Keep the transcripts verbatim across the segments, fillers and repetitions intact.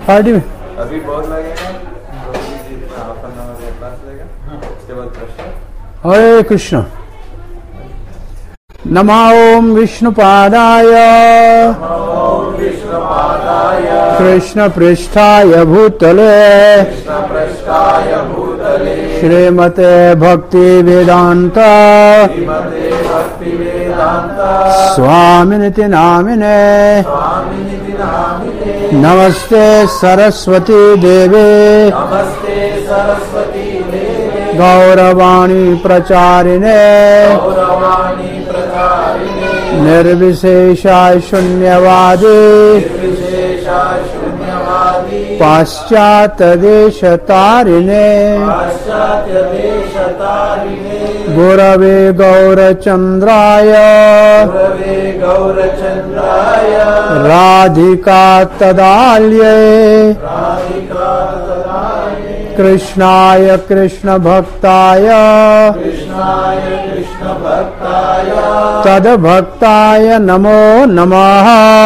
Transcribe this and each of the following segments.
Thirty में अभी बहुत लगेगा, हाफ एन आवर या क्लास लगेगा, उसके बाद प्रश्न। हरे कृष्ण। नमो ओम विष्णुपादाय कृष्ण पृष्ठाय भूतले श्रीमते भक्ति वेदांत स्वामिनिति नामिने नमस्ते सरस्वती देवे गौरवाणी प्रचारिणे निर्विशेषा शून्यवादी पाश्चात्य देश तारिणे गुरवे गौरचंद्राय राधिका तदाल्ये कृष्णाय कृष्ण भक्ताय तद्भक्ताय नमो नमः।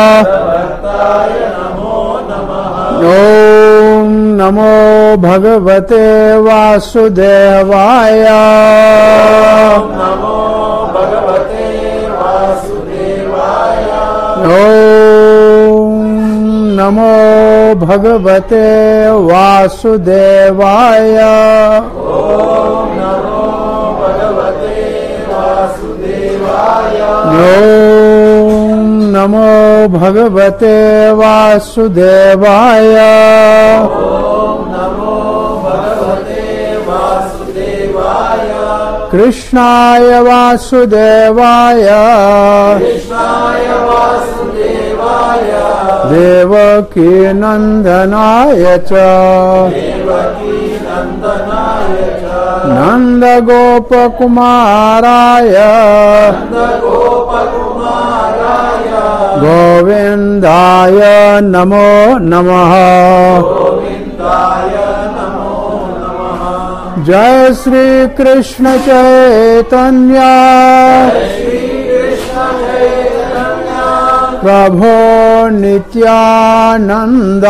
ओम नमो भगवते वासुदेवाय ओम नमो भगवते वासुदेवाय ओम नमो भगवते वासुदेवाय कृष्णाय वासुदेवाय देवकी नंदनाय च नंद गोप कुमाराय गोविंदाय नमो नमः। जय श्री कृष्ण चैतन्य प्रभो नित्यानंद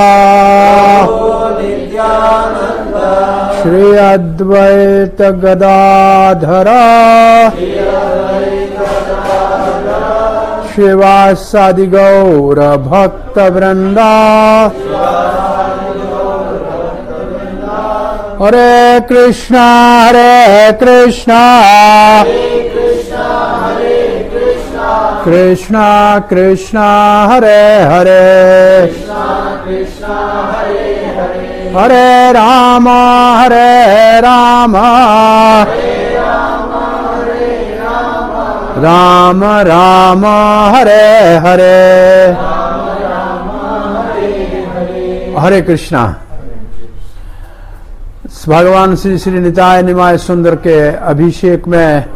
श्री अद्वैत गदाधर शिवासादि गौर भक्त वृंदा। हरे कृष्णा हरे कृष्णा कृष्णा कृष्णा हरे हरे हरे राम हरे राम राम राम हरे हरे हरे कृष्णा। भगवान श्री श्री निताय निमाय सुंदर के अभिषेक में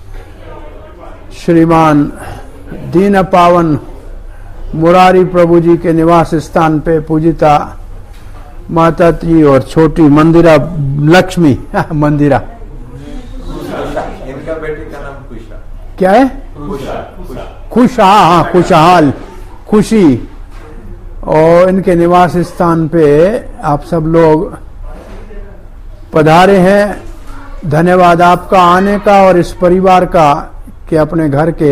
श्रीमान दीन पावन मुरारी प्रभु जी के निवास स्थान पे पूजिता माता जी और छोटी मंदिरा लक्ष्मी मंदिरा। इनका बेटी का नाम खुशा। क्या है? खुश। हाँ खुशहाल खुशी। और इनके निवास स्थान पे आप सब लोग पधारे हैं। धन्यवाद आपका आने का और इस परिवार का कि अपने घर के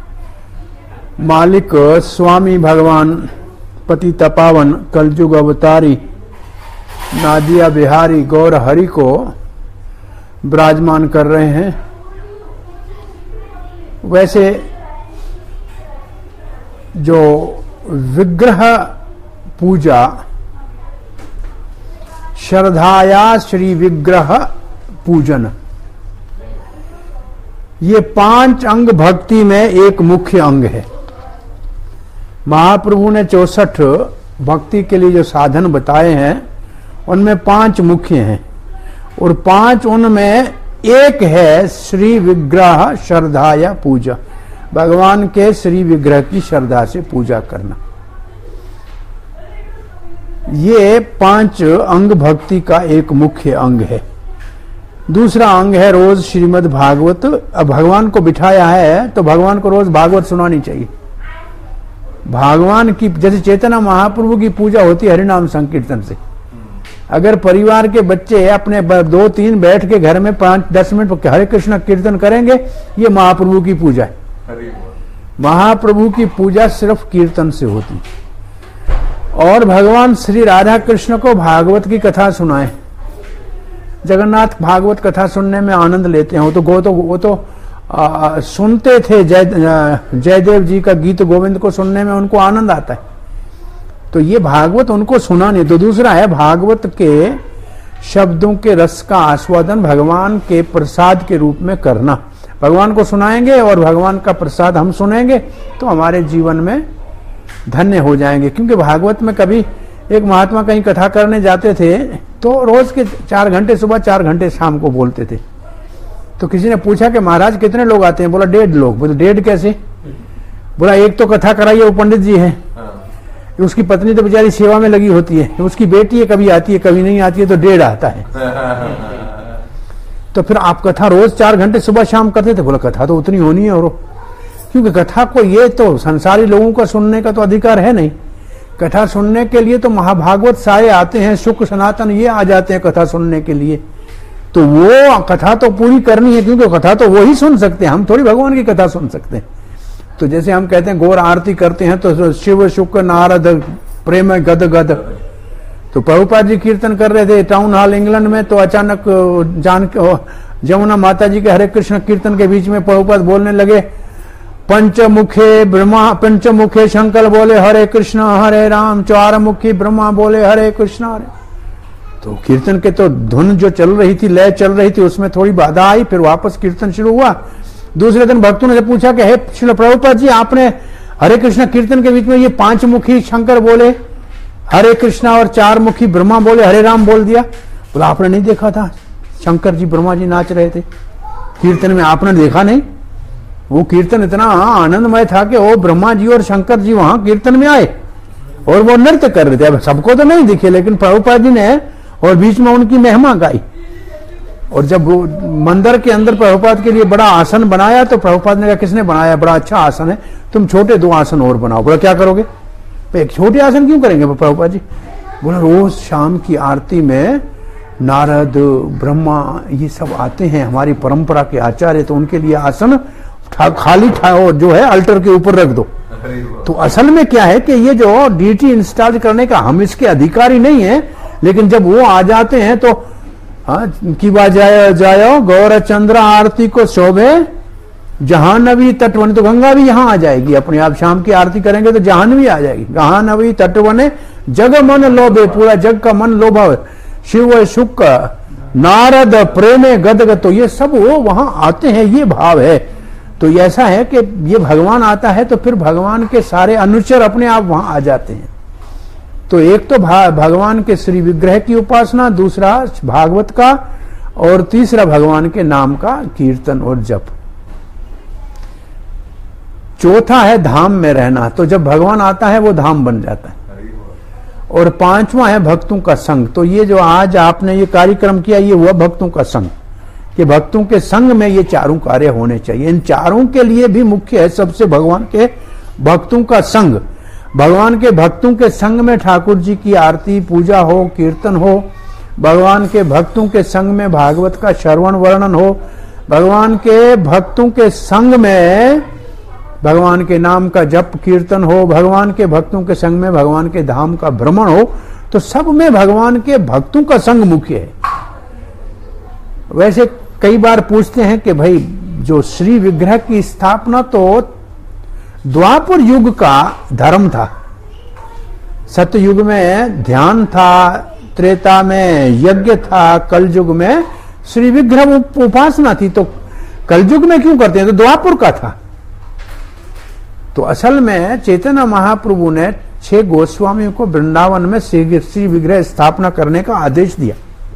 मालिक स्वामी भगवान पतित पावन कलयुग अवतारी नादिया बिहारी गौर हरि को विराजमान कर रहे हैं। वैसे जो विग्रह पूजा श्रद्धाया श्री विग्रह पूजन, ये पांच अंग भक्ति में एक मुख्य अंग है। महाप्रभु ने चौसठ भक्ति के लिए जो साधन बताए हैं उनमें पांच मुख्य हैं और पांच उनमें एक है श्री विग्रह श्रद्धा या पूजा, भगवान के श्री विग्रह की श्रद्धा से पूजा करना। ये पांच अंग भक्ति का एक मुख्य अंग है। दूसरा अंग है रोज श्रीमद् भागवत। अब भगवान को बिठाया है तो भगवान को रोज भागवत सुनानी चाहिए। भगवान की, जैसे चैतन्य महाप्रभु की पूजा होती है हरिनाम संकीर्तन से। अगर परिवार के बच्चे अपने दो तीन बैठ के घर में पांच दस मिनट हरे कृष्ण कीर्तन करेंगे, ये महाप्रभु की पूजा है। महाप्रभु की पूजा सिर्फ कीर्तन से होती है। और भगवान श्री राधा कृष्ण को भागवत की कथा सुनाए। जगन्नाथ भागवत कथा सुनने में आनंद लेते हैं। वो तो वो तो वो तो आ, सुनते थे, जय जयदेव जी का गीत गोविंद को सुनने में उनको आनंद आता है। तो ये भागवत उनको सुना नहीं। तो दूसरा है भागवत के शब्दों के रस का आस्वादन भगवान के प्रसाद के रूप में करना। भगवान को सुनाएंगे और भगवान का प्रसाद हम सुनेंगे तो हमारे जीवन में धन्य हो जाएंगे। क्योंकि भागवत में कभी एक महात्मा कहीं कथा करने जाते थे तो रोज के चार घंटे सुबह चार घंटे शाम को बोलते थे। तो किसी ने पूछा कि महाराज कितने लोग आते हैं? बोला डेढ़ लोग। बोले डेढ़ कैसे? बोला एक तो कथा कराइए वो पंडित जी है, उसकी पत्नी तो बेचारी सेवा में लगी होती है, उसकी बेटी है कभी आती है कभी नहीं आती है, तो डेढ़ आता है। तो फिर आप कथा रोज चार घंटे सुबह शाम करते थे? बोला कथा तो उतनी होनी है। और क्योंकि कथा को ये तो संसारी लोगों का सुनने का तो अधिकार है नहीं। कथा सुनने के लिए तो महाभागवत सारे आते हैं, शुक्र सनातन ये आ जाते हैं कथा सुनने के लिए। तो वो कथा तो पूरी करनी है, क्योंकि कथा तो वो ही सुन सकते हैं, हम थोड़ी भगवान की कथा सुन सकते हैं। तो जैसे हम कहते हैं गौर आरती करते हैं तो शिव शुक्र नारद प्रेम गद गद। तो प्रभुपाद जी कीर्तन कर रहे थे टाउन हॉल इंग्लैंड में, तो अचानक जान जमुना माता जी के हरे कृष्ण कीर्तन के बीच में प्रभुपाद बोलने लगे, पंचमुखे ब्रह्मा पंचमुखे शंकर बोले हरे कृष्ण हरे राम, चार मुखी ब्रह्मा बोले हरे कृष्ण हरे। तो कीर्तन के तो धुन जो चल रही थी, लय चल रही थी, उसमें थोड़ी बाधा आई, फिर वापस कीर्तन शुरू हुआ। दूसरे दिन भक्तों ने पूछा कि हे श्रील प्रभुपाद जी, आपने हरे कृष्ण कीर्तन के बीच में ये पांच मुखी शंकर बोले हरे कृष्णा और चार मुखी ब्रह्मा बोले हरे राम बोल दिया। बोला आपने नहीं देखा था? शंकर जी ब्रह्मा जी नाच रहे थे कीर्तन में, आपने देखा नहीं? वो कीर्तन इतना आनंदमय था कि वो ब्रह्मा जी और शंकर जी वहां कीर्तन में आए और वो नृत्य कर रहे थे। अब सबको तो नहीं दिखे, लेकिन प्रभुपाद जी ने और बीच में उनकी महिमा गाई। और जब वो मंदिर के अंदर प्रभुपाद के लिए बड़ा आसन बनाया तो प्रभुपाद ने कहा किसने बनाया? बड़ा अच्छा आसन है, तुम छोटे दो आसन और बनाओ। बोला क्या करोगे? एक छोटे आसन क्यों करेंगे प्रभुपाद जी? बोला रोज शाम की आरती में नारद ब्रह्मा ये सब आते हैं, हमारी परंपरा के आचार्य, तो उनके लिए आसन खाली ठाओ जो है अल्टर के ऊपर रख दो। तो असल में क्या है कि ये जो डीटी इंस्टॉल करने का हम इसके अधिकारी नहीं है, लेकिन जब वो आ जाते हैं तो हाँ की बात जायो जायो गौर चंद्र आरती को शोभे जहानवी तटवन। तो गंगा भी यहाँ आ जाएगी अपने आप, शाम की आरती करेंगे तो जहानवी आ जाएगी। जहानवी तटवने जग मन लोभे, पूरा जग का मन लोभा। शिव शुक्र नारद प्रेमे गदगद, तो ये सब वो वहां आते हैं, ये भाव है। तो ऐसा है कि ये भगवान आता है तो फिर भगवान के सारे अनुचर अपने आप वहां आ जाते हैं। तो एक तो भगवान के श्री विग्रह की उपासना, दूसरा भागवत का, और तीसरा भगवान के नाम का कीर्तन और जप। चौथा है धाम में रहना। तो जब भगवान आता है वो धाम बन जाता है। और पांचवा है भक्तों का संग। तो ये जो आज आपने ये कार्यक्रम किया ये हुआ भक्तों का संग, कि भक्तों के संग में ये चारों कार्य होने चाहिए। इन चारों के लिए भी मुख्य है सबसे भगवान के भक्तों का संग। भगवान के भक्तों के संग में ठाकुर जी की आरती पूजा हो, कीर्तन हो। भगवान के भक्तों के संग में भागवत का श्रवण वर्णन हो। भगवान के भक्तों के संग में भगवान के नाम का जप कीर्तन हो। भगवान के भक्तों के संग में भगवान के धाम का भ्रमण हो। तो सब में भगवान के भक्तों का संग मुख्य है। वैसे कई बार पूछते हैं कि भाई जो श्री विग्रह की स्थापना तो द्वापर युग का धर्म था, सत्य युग में ध्यान था, त्रेता में यज्ञ था, कल युग में श्री विग्रह उपासना थी। तो कल युग में क्यों करते हैं? तो द्वापर का था। तो असल में चैतन्य महाप्रभु ने छह गोस्वामियों को वृंदावन में श्री विग्रह स्थापना करने का आदेश दिया।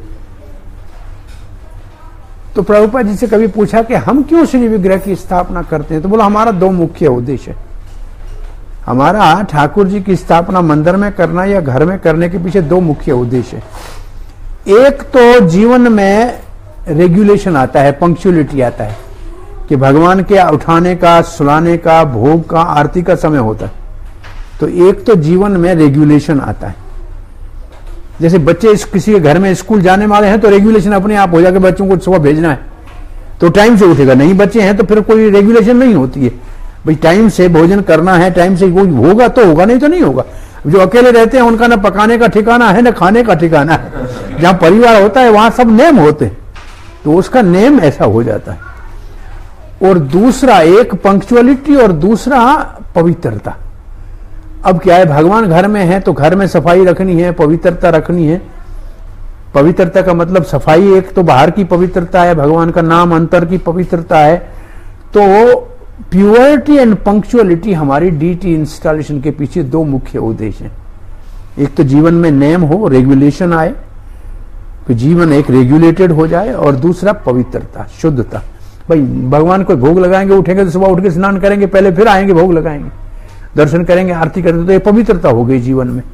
तो प्रभुपाद जी से कभी पूछा कि हम क्यों श्री विग्रह की स्थापना करते हैं? तो बोला हमारा दो मुख्य उद्देश्य है। हमारा ठाकुर जी की स्थापना मंदिर में करना या घर में करने के पीछे दो मुख्य उद्देश्य है। एक तो जीवन में रेगुलेशन आता है, पंक्चुअलिटी आता है, कि भगवान के उठाने का, सुलाने का, भोग का, आरती का समय होता है। तो एक तो जीवन में रेगुलेशन आता है। जैसे बच्चे इस किसी के घर में स्कूल जाने वाले हैं तो रेगुलेशन अपने आप हो जाके बच्चों को सुबह भेजना है तो टाइम से उठेगा। नहीं बच्चे हैं तो फिर कोई रेगुलेशन नहीं होती है, भाई टाइम से भोजन करना है, टाइम से वो होगा तो होगा, नहीं तो नहीं होगा। जो अकेले रहते हैं उनका ना पकाने का ठिकाना है ना खाने का ठिकाना है। जहां परिवार होता है वहां सब नेम होते हैं, तो उसका नेम ऐसा हो जाता है। और दूसरा एक पंक्चुअलिटी और दूसरा पवित्रता। अब क्या है, भगवान घर में है तो घर में सफाई रखनी है, पवित्रता रखनी है। पवित्रता का मतलब सफाई, एक तो बाहर की पवित्रता है, भगवान का नाम अंतर की पवित्रता है। तो प्योरिटी एंड पंक्चुअलिटी हमारी डीटी इंस्टॉलेशन के पीछे दो मुख्य उद्देश्य हैं। एक तो जीवन में नेम हो, रेगुलेशन आए, तो जीवन एक रेगुलेटेड हो जाए, और दूसरा पवित्रता, शुद्धता। भाई भगवान को भोग लगाएंगे, उठेंगे तो सुबह उठ के स्नान करेंगे, पहले फिर आएंगे भोग लगाएंगे, दर्शन करेंगे, आरती करेंगे, तो ये पवित्रता हो गई जीवन में।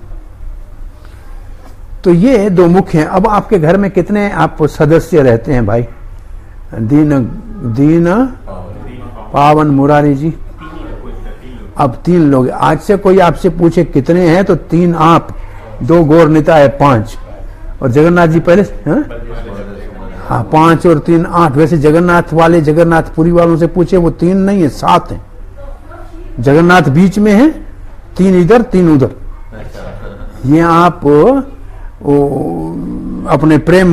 तो ये दो मुख्य हैं। अब आपके घर में कितने आप सदस्य रहते हैं भाई? दीन दीन पावन मुरारी जी, अब तीन लोग। आज से कोई आपसे पूछे कितने हैं तो तीन आप, दो गौर निताय पांच, और जगन्नाथ जी पहले, हाँ हाँ पांच और तीन आठ। वैसे जगन्नाथ वाले, जगन्नाथपुरी वालों से पूछे वो तीन नहीं है, सात हैं। जगन्नाथ बीच में है, तीन इधर तीन उधर। ये आप वो अपने प्रेम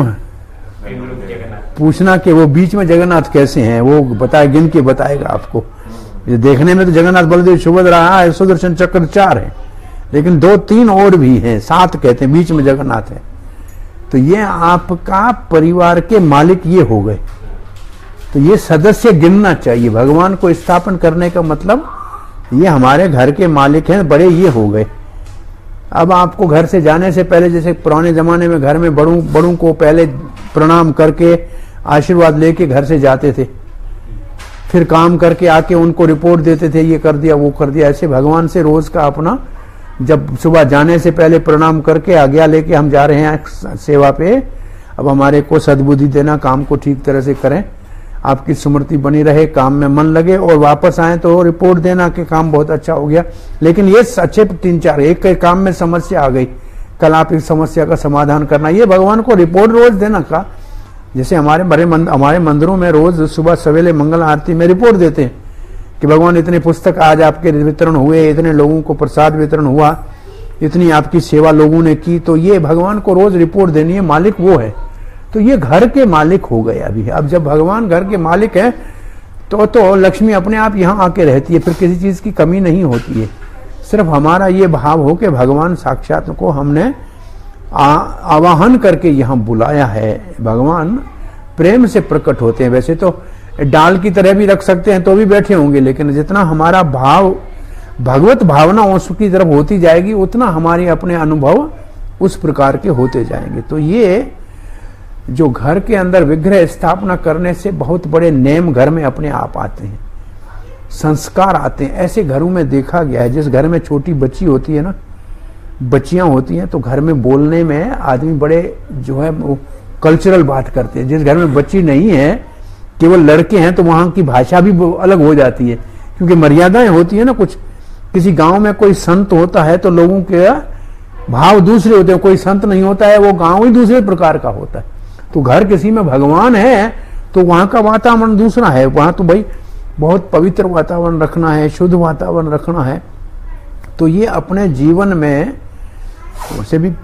पूछना कि वो बीच में जगन्नाथ कैसे हैं, वो बताए, गिन के बताएगा आपको। ये देखने में तो जगन्नाथ बलदेव सुभद्रा सुदर्शन चक्र चार है, लेकिन दो तीन और भी हैं, सात कहते हैं, बीच में जगन्नाथ है। तो ये आपका परिवार के मालिक ये हो गए। तो ये सदस्य गिनना चाहिए। भगवान को स्थापन करने का मतलब ये हमारे घर के मालिक हैं, बड़े ये हो गए। अब आपको घर से जाने से पहले, जैसे पुराने जमाने में घर में बड़ों बड़ों को पहले प्रणाम करके आशीर्वाद लेके घर से जाते थे, फिर काम करके आके उनको रिपोर्ट देते थे, ये कर दिया वो कर दिया। ऐसे भगवान से रोज का अपना, जब सुबह जाने से पहले प्रणाम करके आज्ञा लेके हम जा रहे हैं सेवा पे, अब हमारे को सद्बुद्धि देना, काम को ठीक तरह से करें, आपकी स्मृति बनी रहे, काम में मन लगे, और वापस आए तो रिपोर्ट देना कि काम बहुत अच्छा हो गया। लेकिन ये अच्छे तीन चार, एक के काम में समस्या आ गई, कल आप इस समस्या का समाधान करना, ये भगवान को रिपोर्ट रोज देना का। जैसे हमारे बड़े मंद, हमारे मंदिरों में रोज सुबह सवेरे मंगल आरती में रिपोर्ट देते हैं कि भगवान इतने पुस्तक आज आपके वितरण हुए, इतने लोगों को प्रसाद वितरण हुआ, इतनी आपकी सेवा लोगों ने की। तो ये भगवान को रोज रिपोर्ट देनी है, मालिक वो है। तो ये घर के मालिक हो गए अभी। अब जब भगवान घर के मालिक है तो तो लक्ष्मी अपने आप यहाँ आके रहती है, फिर किसी चीज की कमी नहीं होती है। सिर्फ हमारा ये भाव हो कि भगवान साक्षात को हमने आवाहन करके यहाँ बुलाया है। भगवान प्रेम से प्रकट होते हैं। वैसे तो डाल की तरह भी रख सकते हैं तो भी बैठे होंगे, लेकिन जितना हमारा भाव भगवत भावना उसकी तरफ होती जाएगी, उतना हमारे अपने अनुभव उस प्रकार के होते जाएंगे। तो ये जो घर के अंदर विग्रह स्थापना करने से बहुत बड़े नेम घर में अपने आप आते हैं, संस्कार आते हैं। ऐसे घरों में देखा गया है, जिस घर में छोटी बच्ची होती है ना, बच्चियां होती हैं, तो घर में बोलने में आदमी बड़े जो है वो कल्चरल बात करते हैं। जिस घर में बच्ची नहीं है, केवल लड़के हैं, तो वहां की भाषा भी अलग हो जाती है, क्योंकि मर्यादाएं होती है ना कुछ। किसी गांव में कोई संत होता है तो लोगों के भाव दूसरे होते हैं, कोई संत नहीं होता है, वो गांव ही दूसरे प्रकार का होता है। तो घर किसी में भगवान है तो वहां का वातावरण दूसरा है। वहां तो भाई बहुत पवित्र वातावरण रखना है, शुद्ध वातावरण रखना है। तो ये अपने जीवन में वैसे भी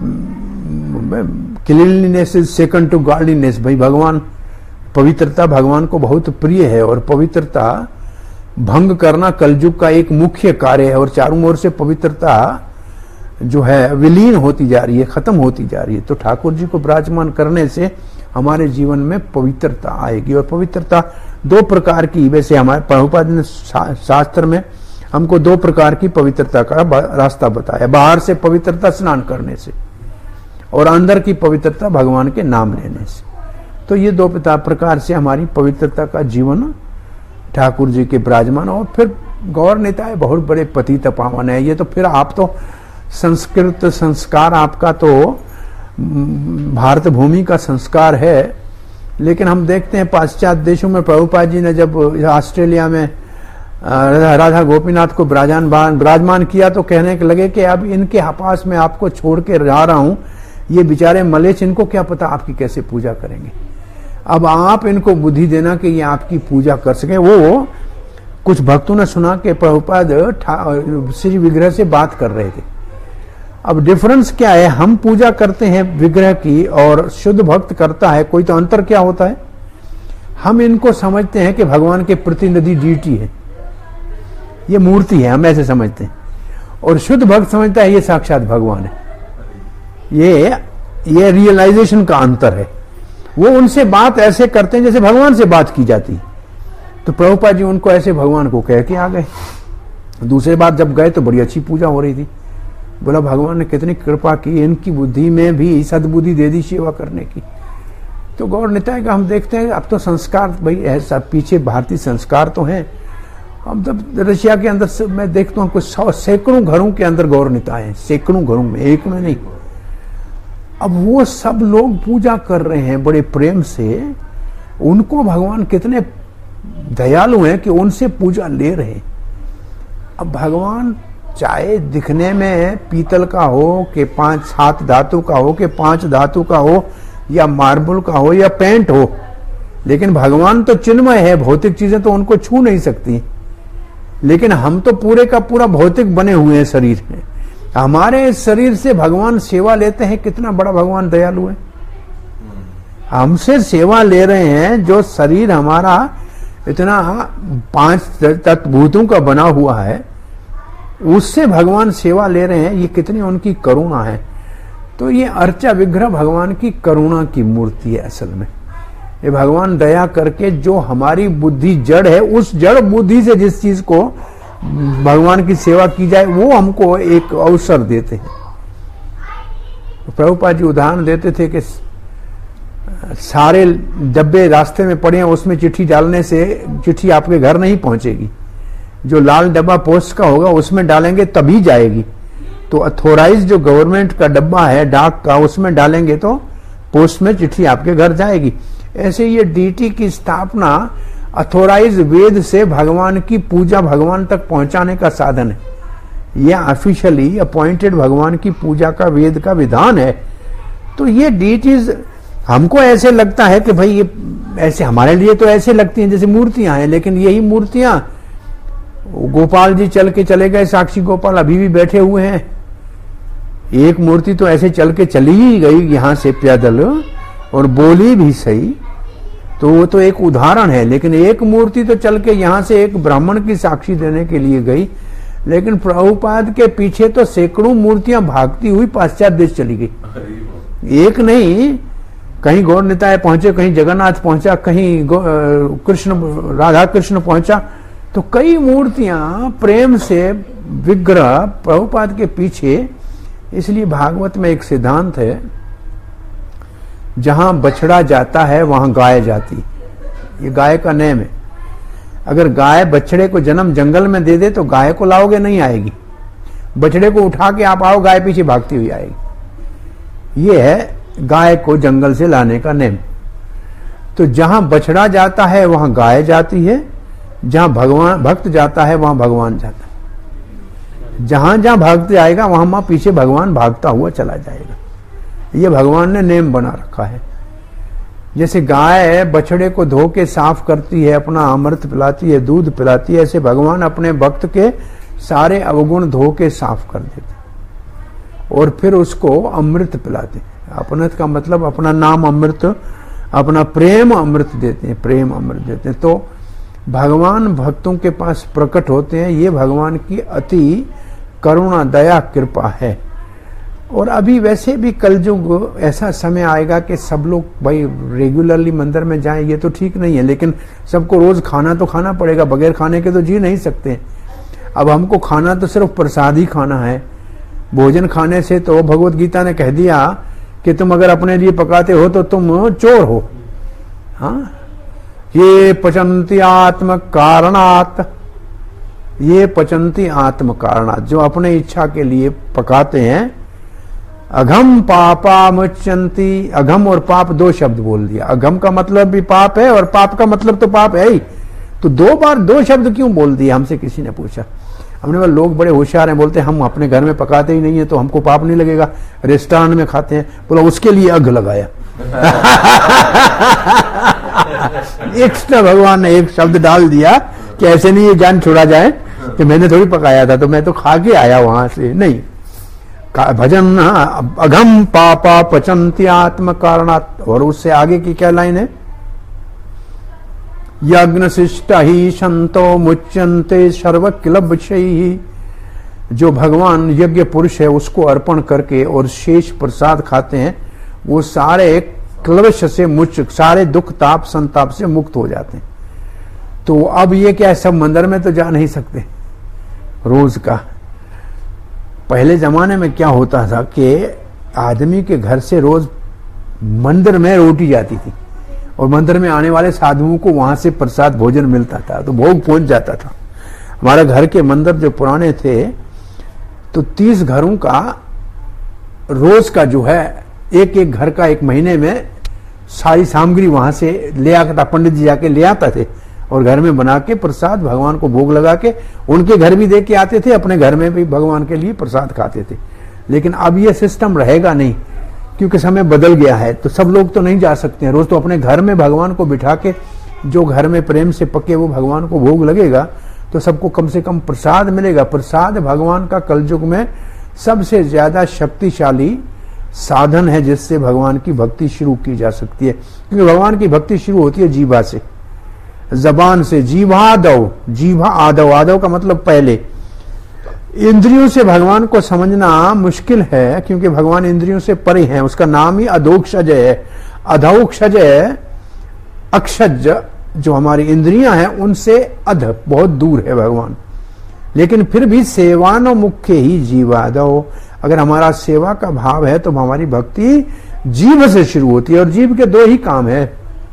cleanliness is second to godliness. भाई भगवान, पवित्रता भगवान को बहुत प्रिय है, और पवित्रता भंग करना कलयुग का एक मुख्य कार्य है। और चारों ओर से पवित्रता जो है विलीन होती जा रही है, खत्म होती जा रही है। तो ठाकुर जी को विराजमान करने से हमारे जीवन में पवित्रता आएगी। और पवित्रता दो प्रकार की, वैसे हमारे प्रभुपाद ने शास्त्र में हमको दो प्रकार की पवित्रता का रास्ता बताया। बाहर से पवित्रता स्नान करने से, और अंदर की पवित्रता भगवान के नाम लेने से। तो ये दो प्रकार से हमारी पवित्रता का जीवन ठाकुर जी के विराजमान। और फिर गौर निताय बहुत बड़े पतित पावन है। ये तो फिर आप तो संस्कृत संस्कार, आपका तो भारत भूमि का संस्कार है, लेकिन हम देखते हैं पाश्चात्य देशों में, प्रभुपाद जी ने जब ऑस्ट्रेलिया में राधा गोपीनाथ को विराजमान विराजमान किया तो कहने के लगे कि अब इनके पास में आपको छोड़ के जा रहा हूं, ये बेचारे मलेच्छ, इनको क्या पता आपकी कैसे पूजा करेंगे, अब आप इनको बुद्धि देना कि ये आपकी पूजा कर सके। वो कुछ भक्तों ने सुना कि प्रभुपाद श्री विग्रह से बात कर रहे थे। अब डिफरेंस क्या है, हम पूजा करते हैं विग्रह की और शुद्ध भक्त करता है, कोई तो अंतर क्या होता है, हम इनको समझते हैं कि भगवान के प्रतिनिधि डीटी है, ये मूर्ति है, हम ऐसे समझते हैं, और शुद्ध भक्त समझता है ये साक्षात भगवान है। ये ये रियलाइजेशन का अंतर है। वो उनसे बात ऐसे करते हैं जैसे भगवान से बात की जाती। तो प्रभुपाद जी उनको ऐसे भगवान को कह के आ गए। दूसरी बार जब गए तो बड़ी अच्छी पूजा हो रही थी। बोला भगवान ने कितनी कृपा की, इनकी बुद्धि में भी सद्बुद्धि दे दी सेवा करने की। तो गौर निताय का हम देखते हैं अब तो संस्कार भाई ऐसा पीछे भारतीय संस्कार तो हैं। अब जब रशिया के अंदर से मैं देखता हूँ कुछ सौ सैकड़ों घरों के अंदर गौर निताय हैं, सैकड़ों घरों में, एक में नहीं। अब वो सब लोग पूजा कर रहे हैं बड़े प्रेम से, उनको भगवान कितने दयालु हैं कि उनसे पूजा ले रहे हैं। अब भगवान चाहे दिखने में पीतल का हो कि पांच सात धातु का हो कि पांच धातु का हो या मार्बल का हो या पेंट हो, लेकिन भगवान तो चिन्मय है, भौतिक चीजें तो उनको छू नहीं सकती। लेकिन हम तो पूरे का पूरा भौतिक बने हुए हैं शरीर में, हमारे शरीर से भगवान सेवा लेते हैं। कितना बड़ा भगवान दयालु है, हमसे सेवा ले रहे हैं। जो शरीर हमारा इतना पांच तत्भूतों का बना हुआ है, उससे भगवान सेवा ले रहे हैं, ये कितनी उनकी करुणा है। तो ये अर्चा विग्रह भगवान की करुणा की मूर्ति है असल में। ये भगवान दया करके जो हमारी बुद्धि जड़ है, उस जड़ बुद्धि से जिस चीज को भगवान की सेवा की जाए वो हमको एक अवसर देते हैं। प्रभुपाद जी उदाहरण देते थे कि सारे डब्बे रास्ते में पड़े हैं, उसमें चिट्ठी डालने से चिट्ठी आपके घर नहीं पहुंचेगी। जो लाल डब्बा पोस्ट का होगा उसमें डालेंगे तभी जाएगी। तो अथोराइज जो गवर्नमेंट का डब्बा है डाक का, उसमें डालेंगे तो पोस्ट में चिट्ठी आपके घर जाएगी। ऐसे ये डीटी की स्थापना अथोराइज वेद से भगवान की पूजा भगवान तक पहुंचाने का साधन है। यह ऑफिशियली अपॉइंटेड भगवान की पूजा का वेद का विधान है। तो ये डीटीज हमको ऐसे लगता है कि भाई ये ऐसे हमारे लिए तो ऐसे लगती हैं जैसे मूर्तियां हैं, लेकिन यही मूर्तियां गोपाल जी चल के चले गए, साक्षी गोपाल अभी भी बैठे हुए हैं। एक मूर्ति तो ऐसे चल के चली ही गई यहां से पैदल और बोली भी सही, तो वो तो एक उदाहरण है। लेकिन एक मूर्ति तो चल के यहां से एक ब्राह्मण की साक्षी देने के लिए गई, लेकिन प्रभुपाद के पीछे तो सैकड़ों मूर्तियां भागती हुई पाश्चात्य देश चली गई। एक नहीं, कहीं गौर निताय पहुंचे, कहीं जगन्नाथ पहुंचा, कहीं कृष्ण राधा कृष्ण पहुंचा। तो कई मूर्तियां प्रेम से विग्रह प्रभुपाद के पीछे। इसलिए भागवत में एक सिद्धांत है, जहां बछड़ा जाता है वहां गाय जाती। ये गाय का नेम है। अगर गाय बछड़े को जन्म जंगल में दे दे तो गाय को लाओगे नहीं आएगी, बछड़े को उठा के आप आओ गाय पीछे भागती हुई आएगी। ये है गाय को जंगल से लाने का नेम। तो जहां बछड़ा जाता है वहां गाय जाती है, जहां भगवान भक्त जाता है वहां भगवान जाता है। जहां जहां भक्त जाएगा वहां वहां पीछे भगवान भागता हुआ चला जाएगा। ये भगवान ने नेम बना रखा है। जैसे गाय बछड़े को धो के साफ करती है, अपना अमृत पिलाती है, दूध पिलाती है, ऐसे भगवान अपने भक्त के सारे अवगुण धो के साफ कर देते और फिर उसको अमृत पिलाते हैं। अपनत का मतलब अपना नाम अमृत, अपना प्रेम अमृत देते हैं, प्रेम अमृत देते हैं। तो भगवान भक्तों के पास प्रकट होते हैं। ये भगवान की अति करुणा दया कृपा है। और अभी वैसे भी कलयुग ऐसा समय आएगा कि सब लोग भाई रेगुलरली मंदिर में जाएं, ये तो ठीक नहीं है, लेकिन सबको रोज खाना तो खाना पड़ेगा, बगैर खाने के तो जी नहीं सकते। अब हमको खाना तो सिर्फ प्रसाद ही खाना है। भोजन खाने से तो भगवत गीता ने कह दिया कि तुम अगर अपने लिए पकाते हो तो तुम चोर हो। हाँ, ये पचंती आत्म कारणात, ये पचंती आत्म कारणात, जो अपने इच्छा के लिए पकाते हैं। अघम पापा मुच्यंती, अघम और पाप दो शब्द बोल दिया। अघम का मतलब भी पाप है और पाप का मतलब तो पाप है ही। तो दो बार दो शब्द क्यों बोल दिए, हमसे किसी ने पूछा। हमने बोला लोग बड़े होशियार हैं, बोलते हम अपने घर में पकाते ही नहीं है तो हमको पाप नहीं लगेगा, रेस्टोरेंट में खाते हैं। बोला उसके लिए अघ लगाया। एक्स्ट्रा भगवान ने एक शब्द डाल दिया कि ऐसे नहीं ये जान छोड़ा जाए कि मैंने थोड़ी पकाया था, तो मैं तो खा के आया वहां से। नहीं, भजन अघम पापा पचंती आत्म कारणात्। और उससे आगे की क्या लाइन है, यज्ञ शिष्ट ही संतो मुच्यंते सर्व क्लबशयी। जो भगवान यज्ञ पुरुष है उसको अर्पण करके और शेष प्रसाद खाते हैं, वो सारे क्लबश से मुच, सारे दुख ताप संताप से मुक्त हो जाते हैं। तो अब ये क्या है, सब मंदिर में तो जा नहीं सकते रोज का। पहले जमाने में क्या होता था कि आदमी के घर से रोज मंदिर में रोटी जाती थी और मंदिर में आने वाले साधुओं को वहां से प्रसाद भोजन मिलता था, तो भोग पहुंच जाता था। हमारे घर के मंदिर जो पुराने थे तो तीस घरों का रोज का जो है, एक एक घर का एक महीने में सारी सामग्री वहां से ले आता था, पंडित जी जाके ले आता थे और घर में बना के प्रसाद भगवान को भोग लगा के उनके घर भी दे के आते थे, अपने घर में भी भगवान के लिए प्रसाद खाते थे। लेकिन अब ये सिस्टम रहेगा नहीं, क्योंकि समय बदल गया है। तो सब लोग तो नहीं जा सकते हैं रोज, तो अपने घर में भगवान को बिठा के जो घर में प्रेम से पके वो भगवान को भोग लगेगा तो सबको कम से कम प्रसाद मिलेगा। प्रसाद भगवान का कलयुग में सबसे ज्यादा शक्तिशाली साधन है जिससे भगवान की भक्ति शुरू की जा सकती है, क्योंकि भगवान की भक्ति शुरू होती है जीवा से, जबान से। जीवादव, जीवा आदव, आदव का मतलब पहले। इंद्रियों से भगवान को समझना मुश्किल है क्योंकि भगवान इंद्रियों से परे हैं, उसका नाम ही अधोक्षज है। अधोक्षज अक्षज जो हमारी इंद्रियां हैं उनसे अध बहुत दूर है भगवान, लेकिन फिर भी सेवानो मुख्य ही जीवादव। अगर हमारा सेवा का भाव है तो हमारी भक्ति जीव से शुरू होती है, और जीव के दो ही काम है,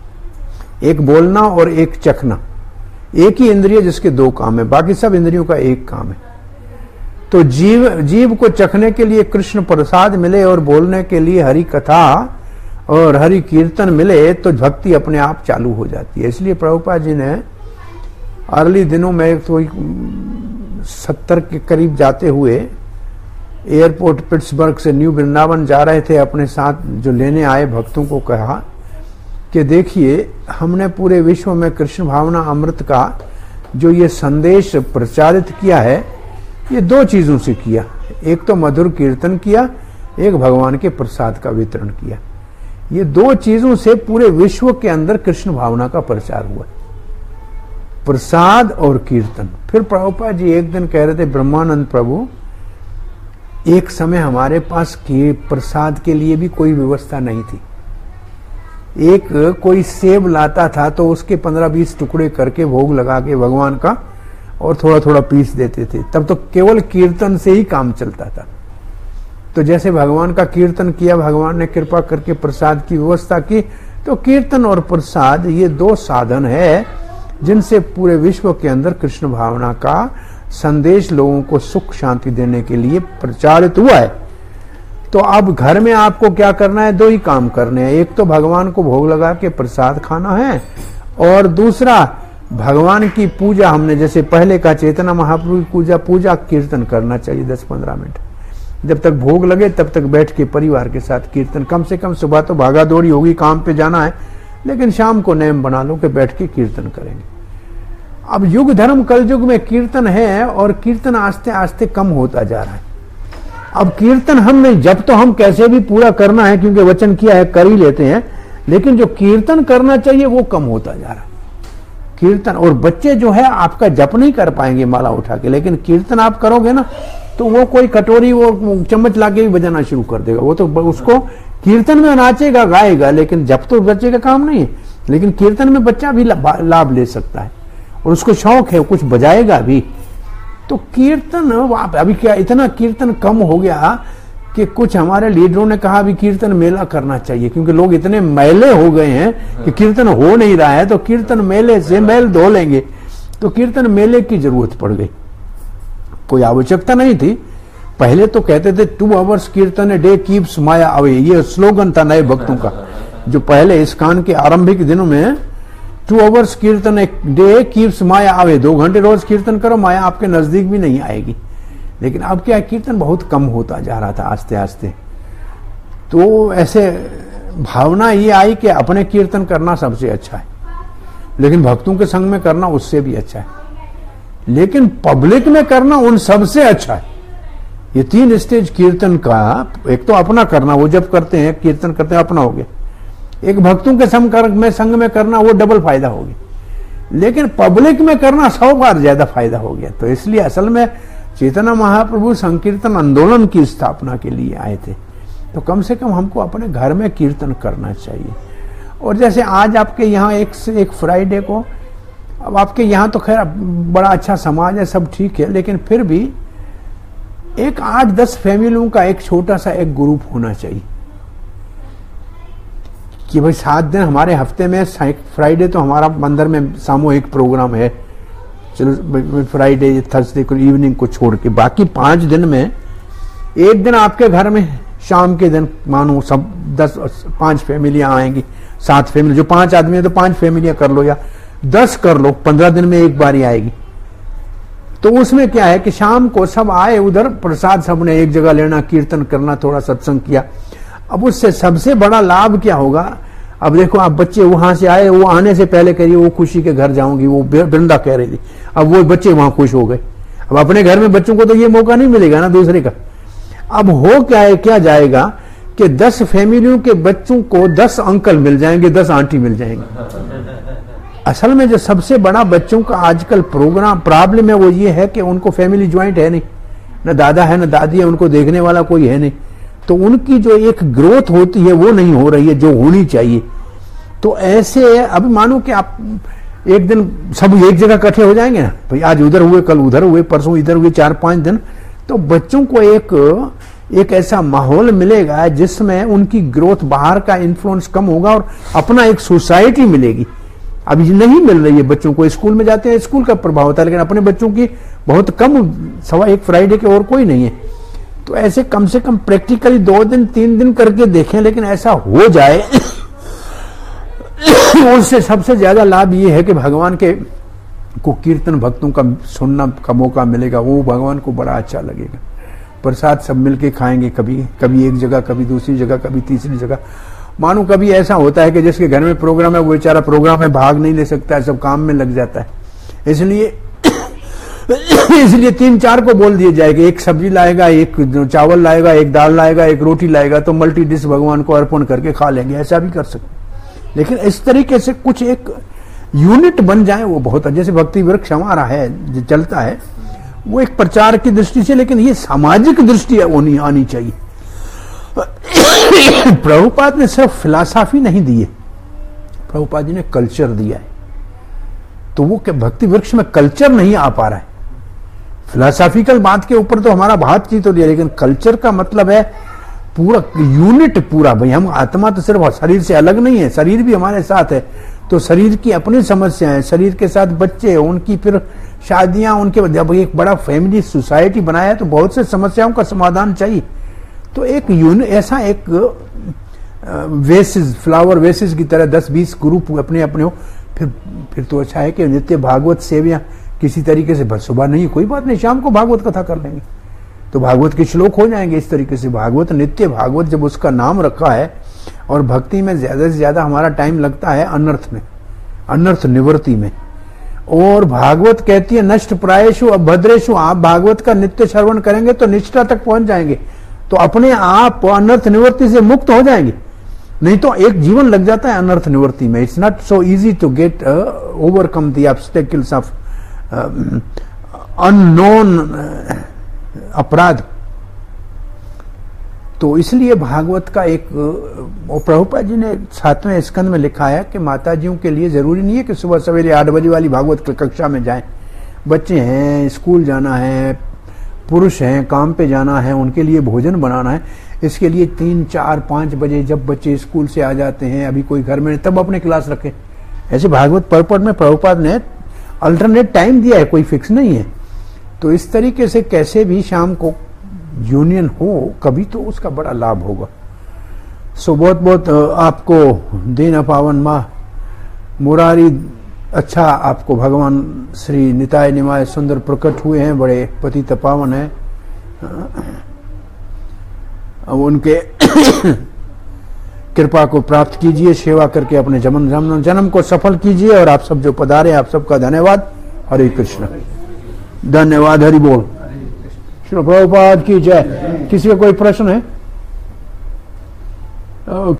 एक बोलना और एक चखना। एक ही इंद्रिय जिसके दो काम है, बाकी सब इंद्रियों का एक काम है। तो जीव जीव को चखने के लिए कृष्ण प्रसाद मिले और बोलने के लिए हरि कथा और हरि कीर्तन मिले तो भक्ति अपने आप चालू हो जाती है। इसलिए प्रभुपाद जी ने अर्ली दिनों में तो सत्तर के करीब जाते हुए एयरपोर्ट पिट्सबर्ग से न्यू वृंदावन जा रहे थे, अपने साथ जो लेने आए भक्तों को कहा कि देखिए हमने पूरे विश्व में कृष्ण भावना अमृत का जो ये संदेश प्रचारित किया है ये दो चीजों से किया, एक तो मधुर कीर्तन किया, एक भगवान के प्रसाद का वितरण किया। ये दो चीजों से पूरे विश्व के अंदर कृष्ण भावना का प्रचार हुआ, प्रसाद और कीर्तन। फिर प्रभुपाद जी एक दिन कह रहे थे, ब्रह्मानंद प्रभु एक समय हमारे पास के प्रसाद के लिए भी कोई व्यवस्था नहीं थी। एक कोई सेब लाता था तो उसके पंद्रह बीस टुकड़े करके भोग लगा के भगवान का और थोड़ा थोड़ा पीस देते थे, तब तो केवल कीर्तन से ही काम चलता था। तो जैसे भगवान का कीर्तन किया, भगवान ने कृपा करके प्रसाद की व्यवस्था की। तो कीर्तन और प्रसाद ये दो साधन है जिनसे पूरे विश्व के अंदर कृष्ण भावना का संदेश लोगों को सुख शांति देने के लिए प्रचारित हुआ है। तो अब घर में आपको क्या करना है, दो ही काम करने हैं, एक तो भगवान को भोग लगा के प्रसाद खाना है और दूसरा भगवान की पूजा। हमने जैसे पहले का चैतन्य महाप्रभु की पूजा पूजा कीर्तन करना चाहिए दस पंद्रह मिनट, जब तक भोग लगे तब तक बैठ के परिवार के साथ कीर्तन। कम से कम सुबह तो भागा दौड़ी होगी, काम पे जाना है, लेकिन शाम को नियम बना लो कि बैठ के कीर्तन करेंगे। अब युग धर्म कल युग में कीर्तन है और कीर्तन आस्ते आस्ते कम होता जा रहा है। अब कीर्तन हमने जब तो हम कैसे भी पूरा करना है क्योंकि वचन किया है, कर ही लेते हैं, लेकिन जो कीर्तन करना चाहिए वो कम होता जा रहा है। कीर्तन और बच्चे जो है आपका जप नहीं कर पाएंगे माला उठा के, लेकिन कीर्तन आप करोगे ना तो वो कोई कटोरी वो चम्मच लाके भी बजाना शुरू कर देगा। वो तो उसको कीर्तन में नाचेगा गाएगा, लेकिन जप तो बच्चे का काम नहीं है। लेकिन कीर्तन में बच्चा भी लाभ ले सकता है और उसको शौक है, कुछ बजाएगा भी। तो कीर्तन अभी क्या इतना कीर्तन कम हो गया कि कुछ हमारे लीडरों ने कहा अभी कीर्तन मेला करना चाहिए, क्योंकि लोग इतने मैले हो गए हैं कि कीर्तन हो नहीं रहा है। तो कीर्तन मेले से मैल धो लेंगे, तो कीर्तन मेले की जरूरत पड़ गई। कोई आवश्यकता नहीं थी। पहले तो कहते थे two hours kirtan a day keeps maya away, ये स्लोगन था नए भक्तों का, जो पहले इस्कॉन के आरंभिक दिनों में टू आवर्स कीर्तन एक डे कीप्स माया आवे, दो घंटे रोज कीर्तन करो, माया आपके नजदीक भी नहीं आएगी। लेकिन अब क्या, कीर्तन बहुत कम होता जा रहा था आस्ते आस्ते। तो ऐसे भावना ये आई कि अपने कीर्तन करना सबसे अच्छा है, लेकिन भक्तों के संग में करना उससे भी अच्छा है, लेकिन पब्लिक में करना उन सबसे अच्छा है। ये तीन स्टेज कीर्तन का, एक तो अपना करना, वो जब करते हैं कीर्तन करते हैं अपना हो गया, एक भक्तों के संग में संग में करना, वो डबल फायदा हो गया, लेकिन पब्लिक में करना सौ बार ज्यादा फायदा हो गया। तो इसलिए असल में चैतन्य महाप्रभु संकीर्तन आंदोलन की स्थापना के लिए आए थे। तो कम से कम हमको अपने घर में कीर्तन करना चाहिए। और जैसे आज आपके यहाँ एक से एक फ्राइडे को, अब आपके यहाँ तो खैर बड़ा अच्छा समाज है, सब ठीक है, लेकिन फिर भी एक आठ दस फैमिलियों का एक छोटा सा एक ग्रुप होना चाहिए कि भाई सात दिन हमारे हफ्ते में, फ्राइडे तो हमारा मंदिर में सामूहिक प्रोग्राम है, चलो फ्राइडे थर्सडे को इवनिंग को छोड़ के बाकी पांच दिन में एक दिन आपके घर में शाम के दिन, मानो सब दस पांच फैमिलियां आएंगी, सात फैमिली, जो पांच आदमी है तो पांच फैमिलियां कर लो या दस कर लो, पंद्रह दिन में एक बारी आएगी। तो उसमें क्या है कि शाम को सब आए, उधर प्रसाद सबने एक जगह लेना, कीर्तन करना, थोड़ा सत्संग किया। अब उससे सबसे बड़ा लाभ क्या होगा, अब देखो आप बच्चे वहां से आए, वो आने से पहले कह रही वो खुशी के घर जाऊंगी, वो वृंदा कह रही थी, अब वो बच्चे वहां खुश हो गए। अब अपने घर में बच्चों को तो ये मौका नहीं मिलेगा ना दूसरे का। अब हो क्या है, क्या जाएगा कि दस फैमिलियों के बच्चों को दस अंकल मिल जाएंगे, दस आंटी मिल जाएंगे। असल में जो सबसे बड़ा बच्चों का आजकल प्रोग्राम प्रॉब्लम है वो ये है कि उनको फैमिली ज्वाइंट है नहीं, न दादा है न दादी है, उनको देखने वाला कोई है नहीं। तो उनकी जो एक ग्रोथ होती है वो नहीं हो रही है जो होनी चाहिए। तो ऐसे अभी मानो कि आप एक दिन सब एक जगह इकट्ठे हो जाएंगे ना, भाई आज उधर हुए, कल उधर हुए, परसों इधर हुए, चार पांच दिन, तो बच्चों को एक एक ऐसा माहौल मिलेगा जिसमें उनकी ग्रोथ, बाहर का इन्फ्लुएंस कम होगा और अपना एक सोसाइटी मिलेगी। अब ये नहीं मिल रही है बच्चों को, स्कूल में जाते हैं स्कूल का प्रभाव होता है, लेकिन अपने बच्चों की बहुत कम, सवा एक फ्राइडे के और कोई नहीं है। तो ऐसे कम से कम प्रैक्टिकली दो दिन तीन दिन करके देखें, लेकिन ऐसा हो जाए उससे सबसे ज्यादा लाभ ये है कि भगवान के को कीर्तन भक्तों का सुनना का मौका मिलेगा, वो भगवान को बड़ा अच्छा लगेगा। प्रसाद सब मिलके खाएंगे, कभी कभी एक जगह, कभी दूसरी जगह, कभी तीसरी जगह। मानो कभी ऐसा होता है कि जिसके घर में प्रोग्राम है वो बेचारा प्रोग्राम में भाग नहीं ले सकता है, सब काम में लग जाता है, इसलिए इसलिए तीन चार को बोल दिया जाएगा, एक सब्जी लाएगा, एक चावल लाएगा, एक दाल लाएगा, एक रोटी लाएगा, तो मल्टी डिश भगवान को अर्पण करके खा लेंगे, ऐसा भी कर सकते। लेकिन इस तरीके से कुछ एक यूनिट बन जाए वो बहुत, जैसे भक्ति वृक्ष हमारा है जो चलता है वो एक प्रचार की दृष्टि से, लेकिन ये सामाजिक दृष्टि होनी आनी चाहिए। प्रभुपाद ने सिर्फ फिलॉसफी नहीं दी है, प्रभुपाद जी ने कल्चर दिया है। तो वो भक्ति वृक्ष में कल्चर नहीं आ पा रहा है। फिलॉसफिकल बात के ऊपर तो हमारा बातचीत हो रही है, लेकिन कल्चर का मतलब है पूरा यूनिट, पूरा। भाई हम आत्मा तो सिर्फ शरीर से अलग नहीं है, शरीर भी हमारे साथ है, तो शरीर की अपनी समस्याएं, शरीर के साथ बच्चे, उनकी फिर शादियां, उनके जब एक बड़ा फैमिली सोसाइटी बनाया है तो बहुत से समस्याओं का समाधान चाहिए। तो एक यूनिट, ऐसा एक वेसेस, फ्लावर वेसेस की तरह दस बीस ग्रुप अपने अपने हो, फिर फिर तो अच्छा है कि नित्य भागवत सेवियां किसी तरीके से, सुबह नहीं कोई बात नहीं, शाम को भागवत कथा कर लेंगे तो भागवत के श्लोक हो जाएंगे। इस तरीके से भागवत, नित्य भागवत जब उसका नाम रखा है, और भक्ति में ज्यादा से ज्यादा हमारा टाइम लगता है अनर्थ में, अनर्थ निवृत्ति में। और भागवत कहती है नष्ट प्रायेषु अभद्रेषु, आप भागवत का नित्य श्रवण करेंगे तो निष्ठा तक पहुंच जाएंगे, तो अपने आप अनर्थ निवृत्ति से मुक्त हो जाएंगे। नहीं तो एक जीवन लग जाता है अनर्थ निवृत्ति में। It's not so easy to get overcome the obstacles of unknown अपराध। तो इसलिए भागवत का एक, प्रभुपाद जी ने सातवें स्कंद में लिखा है कि माताजियों के लिए जरूरी नहीं है कि सुबह सवेरे आठ बजे वाली भागवत कक्षा में जाएं। बच्चे हैं, स्कूल जाना है, पुरुष हैं, काम पे जाना है, उनके लिए भोजन बनाना है, इसके लिए तीन चार पांच बजे जब बच्चे स्कूल से आ जाते हैं, अभी कोई घर में, तब अपने क्लास रखें। ऐसे भागवत पर्पट में प्रभुपाद ने अल्टरनेट टाइम दिया है, कोई फिक्स नहीं है। तो इस तरीके से कैसे भी शाम को यूनियन हो कभी, तो उसका बड़ा लाभ होगा। सो बहुत बहुत आपको दीन पावन माँ मुरारी, अच्छा आपको भगवान श्री निताय निमाय सुंदर प्रकट हुए हैं, बड़े पतित पावन हैं। अब उनके कृपा को प्राप्त कीजिए, सेवा करके अपने जन्म जन्म जन्म को सफल कीजिए। और आप सब जो पधारे आप सबका धन्यवाद। हरे कृष्ण। धन्यवाद। हरि बोल। श्री प्रभुपाद की जय। किसी का कोई प्रश्न है?